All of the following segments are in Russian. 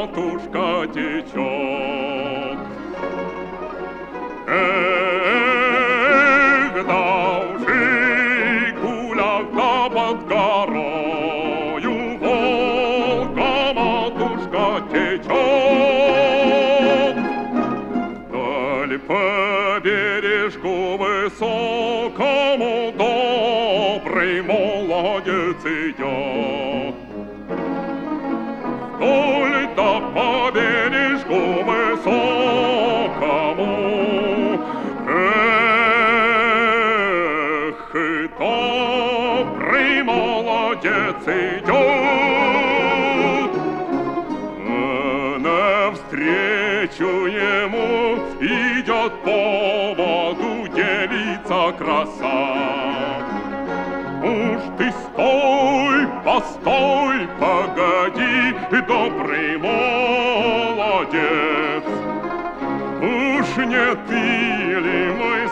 матушка течет. Должи гулять да под горою, Волга, матушка, течет. Вдаль по бережку высокому добрый молодец идет. Вдоль да по бережку высокому, добрый молодец идет. Навстречу ему идет по воду девица краса. Уж ты стой, постой, погоди, добрый молодец. Уж не ты ли мой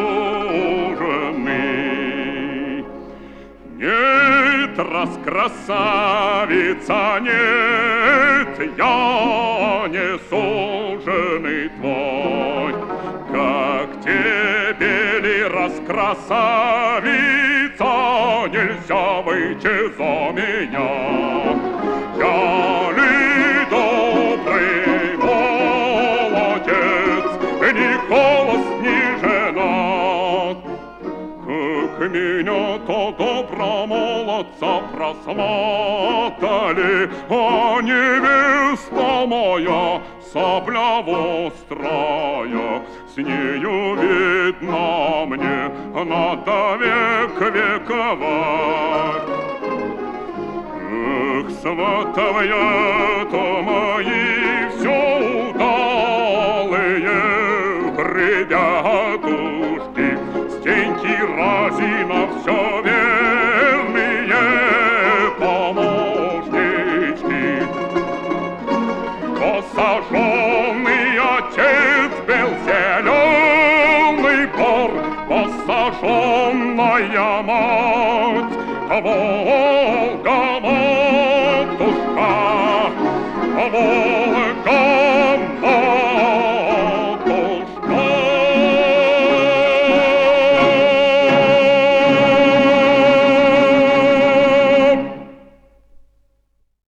суженый? Нет, красавица, нет, я не суженый твой. Как тебе ли, красавица, нельзя выйти за меня? Я ли добрый молодец, ни холост, ни женат? Как меня-то добра молодца просматали, а невеста моя сабля вострая, с нею видно мне надо век вековать. Эх, сватовья-то мои все удалые ребятушки, Стеньки Разина все верные помощнички. Посаженный отец был зеленый бор, посаженная мать